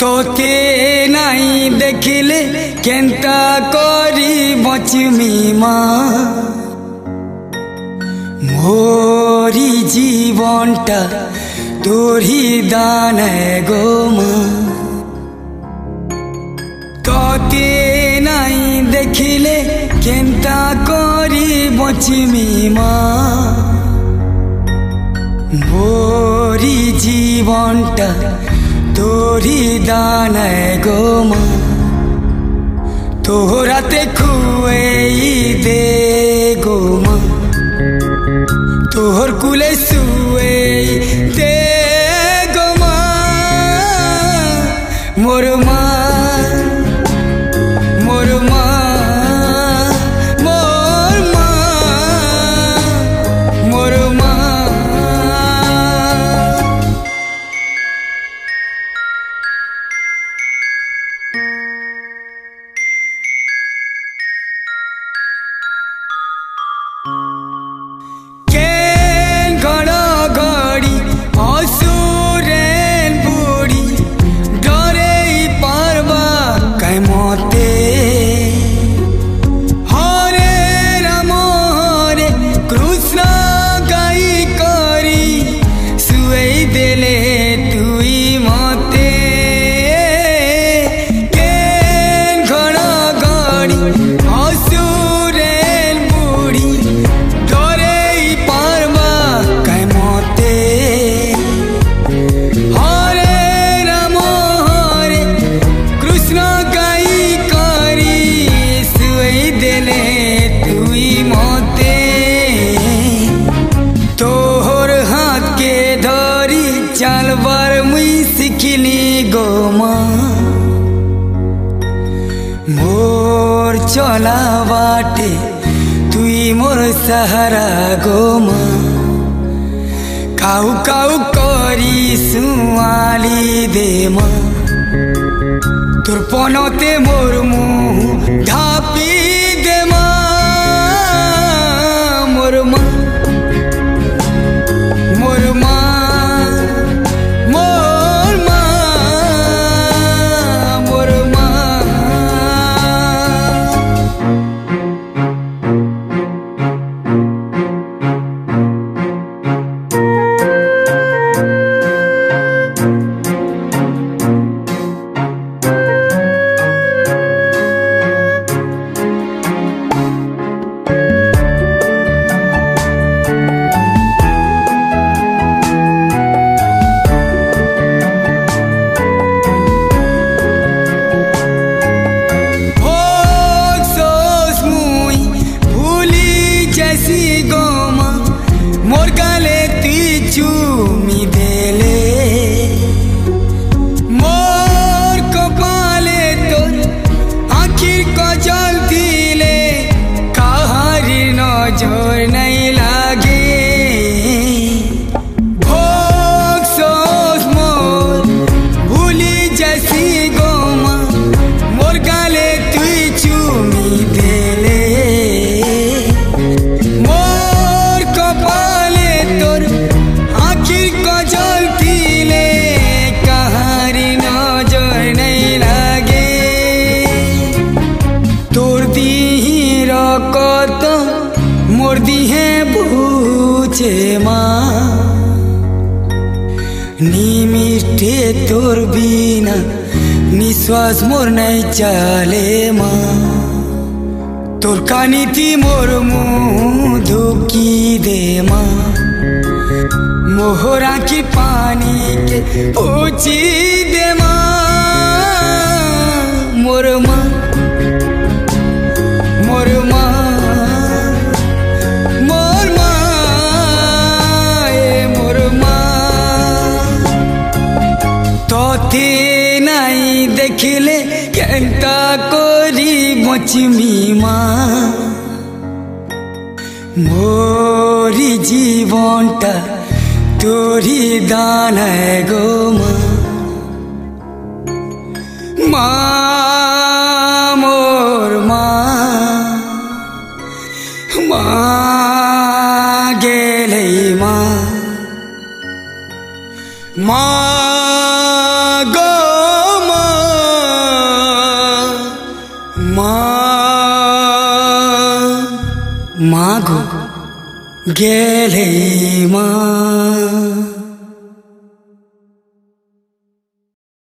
तोते नहीं देखिले केंता करी बचमी माँ मोरी जीवनटा तोरी दान गो माँ तोते नहीं देखिले केंता करी बचमी माँ मोरी जीवनटा तोरी दान गो माँ तोहराते खुए दे गो माँ तोहर कुले सुए दे गो माँ मोर माँ मोर माँ मोर माँ मोर माँ मोर चला बाटे तुई मोर सहारा गो माँ काऊ काऊ करी सुआली दे माँ तोर पनते मोर मुँह ढापी दे माँ मोर माँ मोर माँ मोर गाले ती चूमी देले मोर कपाले तोर आखिर को जल दिले कहारी नजर नहीं लागे भोग सोच मोर भूली जैसी गो माँ मोर गाले ती चूमी देले मोर दिहे बूचे माँ निमिटे तोर बिना निश्वास मोर नहीं चले माँ तोर कानी थी मोर मुँह धुकी दे माँ मोहरा की पानी के पूछी दे माँ मोर माँ मोर माँ तोते नहीं देखिले केंता करी बचमी माँ मोरी जीवनटा तोरी दान गो माँ माँ मोर माँ माँ गेले माँ माँ गो माँ। মাগো গেলে মা।